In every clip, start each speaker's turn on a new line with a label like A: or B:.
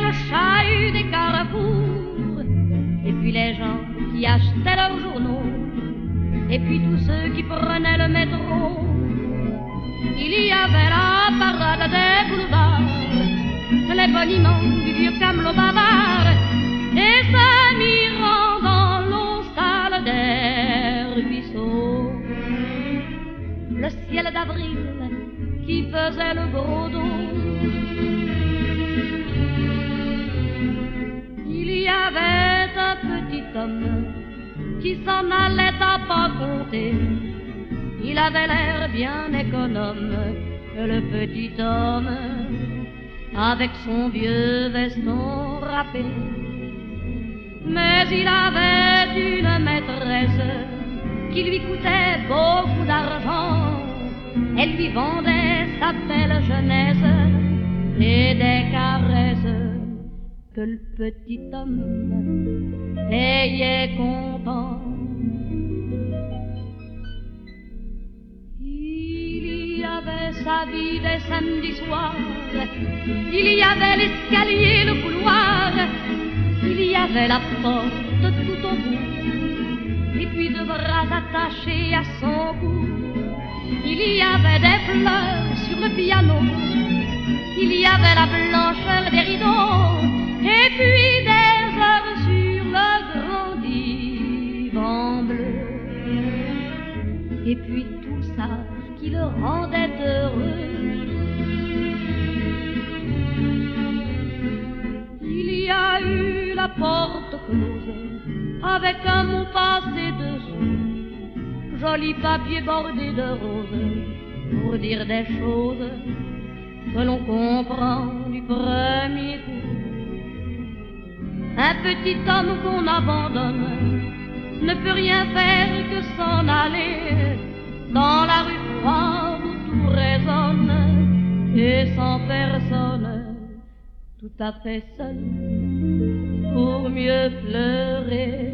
A: le chahut des carrefours, et puis les gens qui achetaient leurs journaux, et puis tous ceux qui prenaient le métro. Il y avait la parade des boulevards, les boniments du vieux camelot bavard, et s'amirant dans l'eau sale des ruisseaux. Le ciel d'avril qui faisait le gros dos. Il y avait un petit homme qui s'en allait à pas compter. Il avait l'air bien économe, le petit homme, avec son vieux veston râpé. Mais il avait une maîtresse qui lui coûtait beaucoup d'argent. Elle lui vendait sa belle jeunesse et des caresses que le petit homme payait content. Il y avait sa vie des samedis soirs, il y avait l'escalier, le couloir, il y avait la porte tout au bout, et puis deux bras attachés à son cou. Il y avait des fleurs sur le piano, il y avait la blancheur des rideaux, et puis des heures sur le grand divan bleu. Et puis tout ça qui le rendait heureux. Il y a eu la porte close, avec un mot passé dessous, joli papier bordé de roses, pour dire des choses que l'on comprend du premier coup. Un petit homme qu'on abandonne ne peut rien faire que s'en aller dans la rue froide où tout résonne, et sans personne, tout à fait seul, pour mieux pleurer.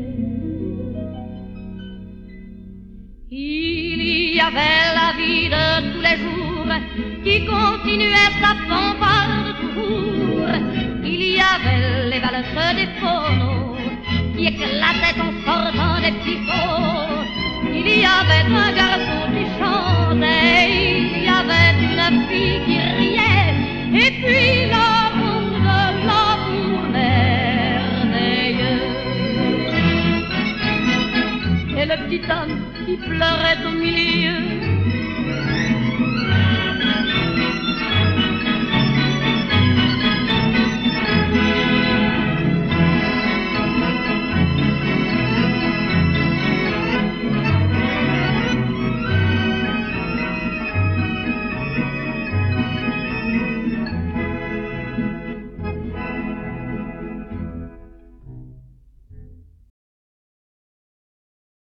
A: Il y avait la vie de tous les jours qui continuait sa fanfare toujours. Il y avait les valses des phonos qui éclataient en sortant des picots. Il y avait un garçon qui chantait, il y avait une fille qui riait, et puis l'amour merveilleux. Et le petit homme qui pleurait au milieu